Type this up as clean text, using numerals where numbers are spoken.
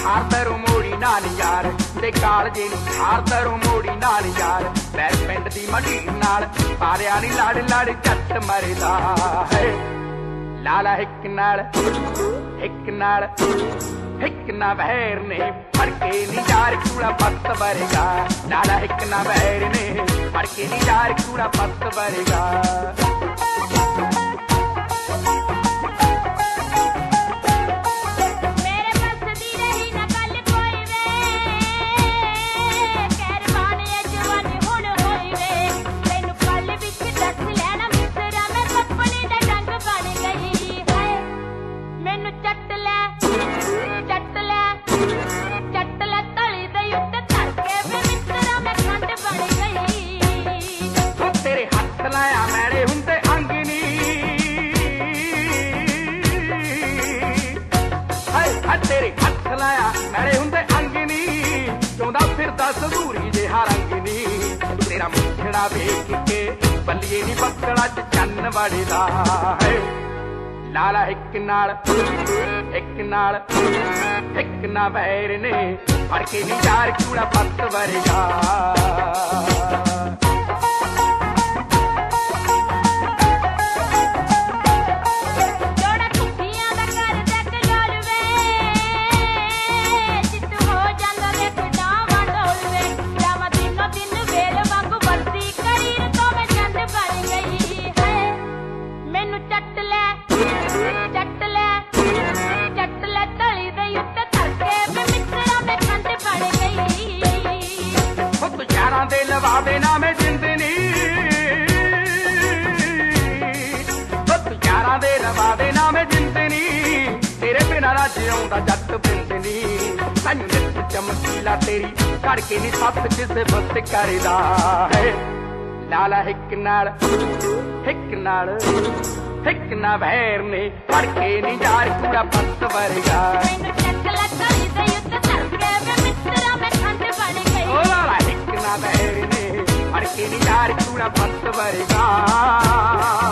ਹਾਰਦਰੋਂ ਮੋੜੀ ਨਾਲ ਯਾਰ ਤੇ ਕਾਲਜੇ ਨੂੰ ਹਾਰਦਰੋਂ ਮੋੜੀ ਨਾਲ ਯਾਰ ਬੈਰ ਪਿੰਡ ਦੀ ਮੜੀ ਨਾਲ ਪਾਰਿਆ ਨੀ ਲੜ ਲੜ ਝੱਟ ਮਰਦਾ ਹੈ ਲਾਲਾ ਇੱਕ ਨਾਲ ਇੱਕ ਨਾ ਬਹਿਰ ਨੇ ਫੜ ਕੇ ਨੀ ਯਾਰ ਕੂੜਾ ਪੱਤ ਵਰਗਾ ਲਾਲਾ ਇੱਕ ਨਾ ਬਹਿਰ ਨੇ ਫੜ ਕੇ ਨੀ ਯਾਰ ਕੂੜਾ ਪੱਤ ਵਰਗਾ ਤੇਰੇ ਹੱਥ ਲਾਇਆ ਮੈਲੇ ਹੁੰਦੇ ਅੰਗ ਨੀ ਚਾਹੁੰਦਾ ਫਿਰਦਾ ਸੰਧੂਰੀ ਜਿਹਾ ਰੰਗ ਨੀ ਤੇਰਾ ਮੁੱਠੜਾ ਵੇਖ ਕੇ ਬੱਲੀਏ ਨੀ ਬੱਕੜਾ ਚ ਚੰਨ ਵੜਦਾ ਹੈ ਲਾਲਾ ਇੱਕ ਨਾ ਬੈਰ ਨੇ ਫੜ ਕੇ ਨੀ ਯਾਰ ਕੂੜਾ ਪੱਤ ਵਰਗਾ ਦੇ ਲਵਾਵੇ ਨਾ ਮੈਂ ਜਿੰਦਨੀ ਯਾਰਾਂ ਦੇ ਲਵਾਵੇ ਨਾ ਮੈਂ ਜਿੰਦਨੀ ਤੇਰੇ ਬਿਨਾਂ ਨਾ ਜਿਉਂਦਾ ਜੱਟ ਬਿੰਦਨੀ ਸਾਨੂੰ ਨਿੱਤ ਚਮਕੀਲਾ ਤੇਰੀ ਘੜ ਕੇ ਨੀ ਸੱਤ ਕਿਸੇ ਬਸ ਕਰਦਾ ਹੈ ਲਾਲਾ ਇੱਕ ਨਾ ਬਹਿਰ ਨੇ ਫੜ ਕੇ ਨੀ ਯਾਰ ਕੂੜਾ ਪੱਤ ਵਰਗਾ ਬਹਿਰ ਨੇ ਫੜ ਕੇ ਨੀ ਯਾਰ ਕੂੜਾ ਪੱਤ ਵਰਗਾ